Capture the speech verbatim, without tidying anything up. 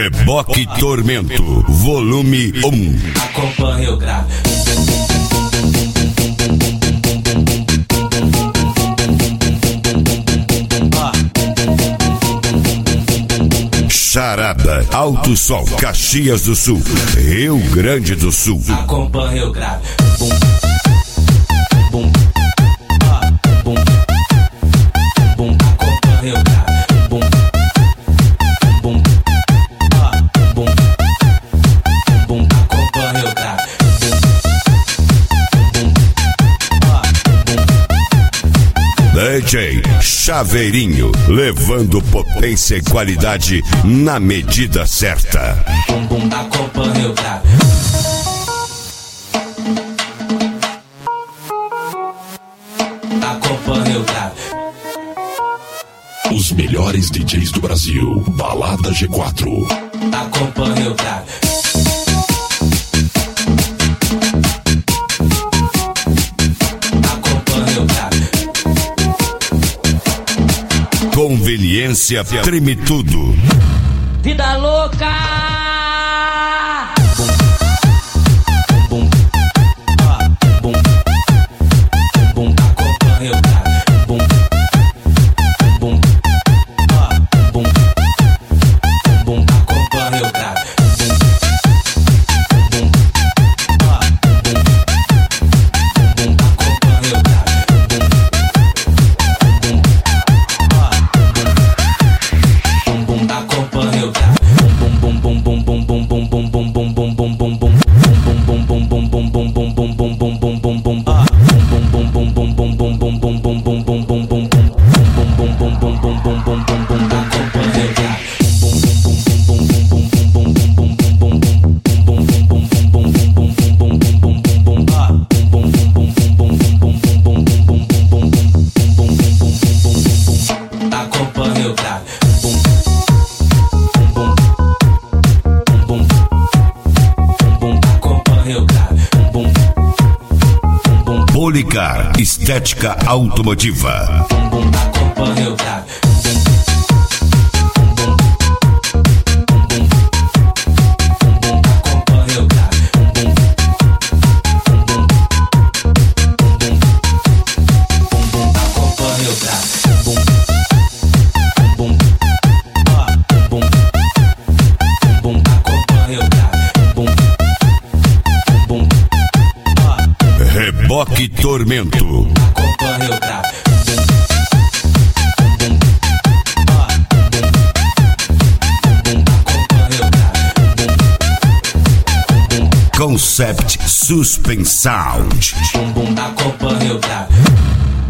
Reboque Tormento, volume um. Acompanhe o grave. Charada, Alto Sol, Caxias do Sul, Rio Grande do Sul. Acompanhe o grave. Bum, bum, ah, bum, bum, acompanhe o grave. Bum, bum, ah, bum, bum, acompanhe o grave. Bum, ah, bum. D J Chaveirinho, levando potência e qualidade na medida certa. Bum, bum, acompanhe o grave. Acompanhe o grave. Os melhores D Js do Brasil, Balada G quatro. Acompanhe o grave. Acompanhe o grave. Conveniência treme tudo. Vida louca! Bum, ah, bum, bum, acompanhe o grave. Bum, bum, ah, bum, bum, acompanhe o grave. Bum, bum, ah, bum, bum, acompanhe o grave. Bum, bum, ah, bum, bum, acompanhe o grave. Bum, bum, bum, bum, bum, bum, bum, bum, bum, bum, bum, bum, bum, bum. Acompanhe o grave. Policar, estética automotiva. Bum, bum, acompanhe o grave. Bum, bum, bum, acompanhe o grave. Bum, bum, bum, bum, acompanhe o grave. Bum, bum, ah, bum, bum, acompanhe o grave. Bum, bum, ah, Reboque Tormento. acompanhe o grave. Concept Suspense Sound. Bum, bum, acompanhe o grave.